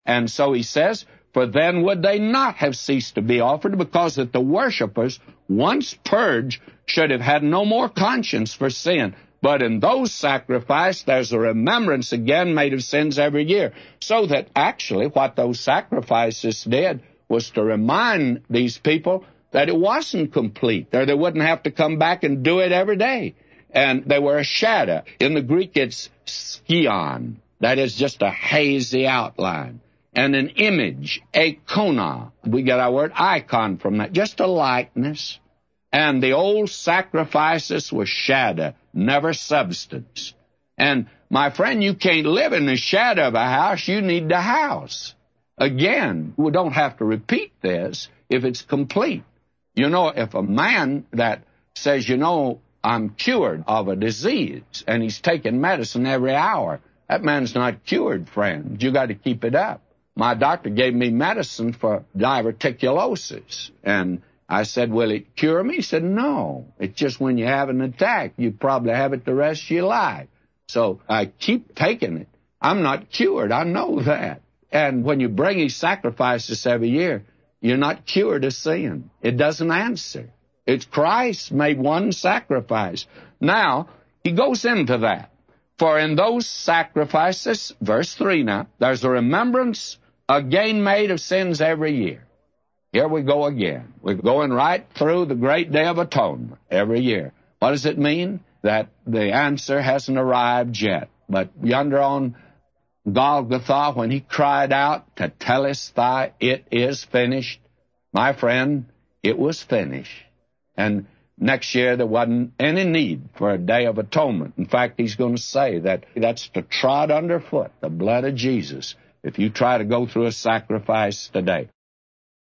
And so he says, for then would they not have ceased to be offered, because that the worshipers, once purged, should have had no more conscience for sin. But in those sacrifices, there's a remembrance again made of sins every year. So that actually what those sacrifices did was to remind these people that it wasn't complete, or they wouldn't have to come back and do it every day. And they were a shadow. In the Greek, it's skion. That is just a hazy outline. And an image, eikona. We get our word icon from that, just a likeness. And the old sacrifices were shadow, never substance. And, my friend, you can't live in the shadow of a house. You need the house. Again, we don't have to repeat this if it's complete. You know, if a man that says, I'm cured of a disease, and he's taking medicine every hour, that man's not cured, friend. You got to keep it up. My doctor gave me medicine for diverticulosis, and I said, will it cure me? He said, no. It's just when you have an attack, you probably have it the rest of your life. So I keep taking it. I'm not cured. I know that. And when you bring these sacrifices every year, you're not cured of sin. It doesn't answer. It's Christ made one sacrifice. Now, he goes into that. For in those sacrifices, verse 3 now, there's a remembrance again made of sins every year. Here we go again. We're going right through the great day of atonement every year. What does it mean? That the answer hasn't arrived yet. But yonder on Golgotha, when he cried out, Tetelestai, it is finished, my friend, it was finished. And next year there wasn't any need for a day of atonement. In fact, he's going to say that that's to trod underfoot the blood of Jesus if you try to go through a sacrifice today.